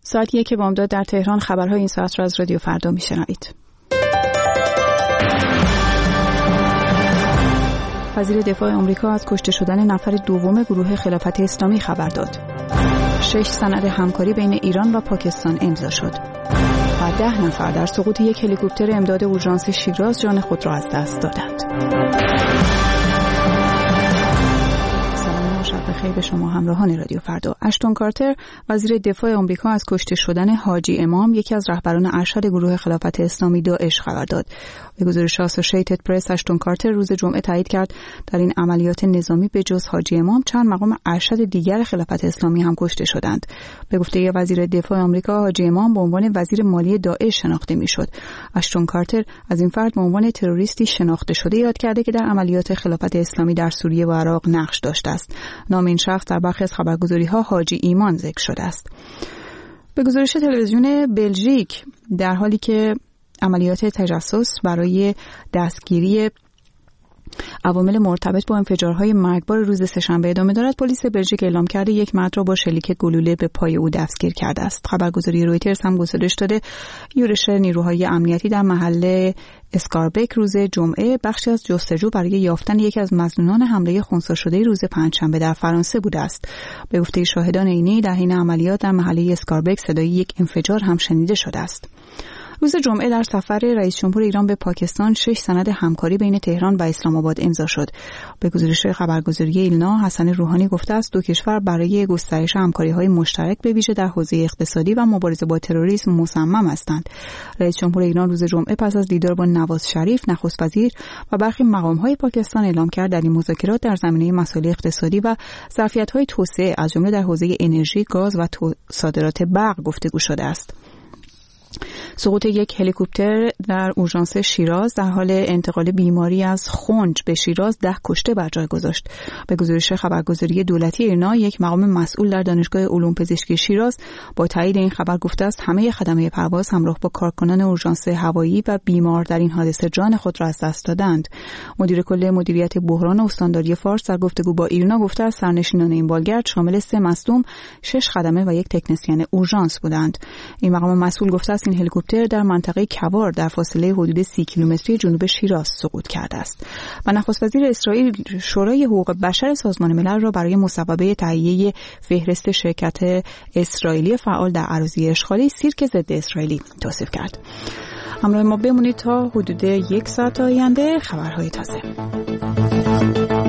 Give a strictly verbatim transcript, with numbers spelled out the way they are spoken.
ساعت یک بامداد در تهران. خبرهای این ساعت را از رادیو فردا میشنوید. وزیر دفاع آمریکا از کشته شدن نفر دوم گروه خلافت اسلامی خبر داد. شش سند همکاری بین ایران و پاکستان امضا شد. و ده نفر در سقوط یک هلیکوپتر امداد اورژانس شیراز جان خود را از دست دادند. شب بخیر به شما همراهان رادیو فردا. اشتون کارتر وزیر دفاع آمریکا از کشته شدن حاجی امام، یکی از رهبران ارشد گروه خلافت اسلامی داعش خبر داد. به گزارش آسوشیتد پرس، اشتون کارتر روز جمعه تایید کرد در این عملیات نظامی به جز حاجی امام چند مقام ارشد دیگر خلافت اسلامی هم کشته شدند. به گفته وزیر دفاع آمریکا، حاجی امام به عنوان وزیر مالی داعش شناخته میشد. اشتون کارتر از این فرد به عنوان تروریستی شناخته شده یاد کرده که در عملیات خلافت اسلامی در سوریه و عراق نقش داشته است. نام این شخص در برخی از خبرگزاری‌ها حاجی ایمان ذکر شده است. به گزارش تلویزیون بلژیک، در حالی که عملیات تجسس برای دستگیری عوامل مرتبط با انفجارهای مرگبار روز سه‌شنبه ادامه دارد، پلیس بلژیک اعلام کرده یک مرد را با شلیک گلوله به پای او دستگیر کرده است. خبرگزاری رویترز هم گزارش داده یورش نیروهای امنیتی در محله اسکاربک روز جمعه بخشی از جستجو برای یافتن یکی از مظنونان حمله خنثی شده روز پنجشنبه در فرانسه بوده است. به گفته شاهدان عینی، در حین عملیات در محله اسکاربک صدای یک انفجار هم شنیده شده است. روز جمعه در سفر رئیس جمهور ایران به پاکستان شش سند همکاری بین تهران و اسلام آباد امضا شد. به گزارش خبرگزاری ایلنا، حسن روحانی گفته است دو کشور برای گسترش همکاری‌های مشترک به ویژه در حوزه اقتصادی و مبارزه با تروریسم مصمم هستند. رئیس جمهور ایران روز جمعه پس از دیدار با نواز شریف، نخست وزیر و برخی مقام‌های پاکستان اعلام کرد در این مذاکرات در زمینه مسائل اقتصادی و ظرفیت‌های توسعه از جمله در حوزه انرژی، گاز و صادرات برق گفتگو شده است. سقوط یک هلیکوپتر در اورژانس شیراز در حال انتقال بیماری از خنج به شیراز ده کشته بر جای گذاشت. به گزارش خبرگزاری دولتی ایرنا، یک مقام مسئول در دانشگاه علوم پزشکی شیراز با تایید این خبر گفته است همه خدمه پرواز همراه با کارکنان اورژانس هوایی و بیمار در این حادثه جان خود را از دست دادند. مدیر کل مدیریت بحران استانداری فارس در گفتگو با ایرنا گفته است سرنشینان این بالگرد شامل سه مصدوم، شش خدمه و یک تکنسین اورژانس بودند. این مقام مسئول گفته است این هلیکوپتر در منطقه کوار در فاصله حدود سی کیلومتری جنوب شیراز سقوط کرده است. و نخست وزیر اسرائیل شورای حقوق بشر سازمان ملل را برای مصوبه تهیه فهرست شرکت اسرائیلی فعال در اراضی اشغالی سیرک ضد اسرائیلی توصیف کرد. همراه ما بمونید تا حدود یک ساعت آینده خبرهای تازه.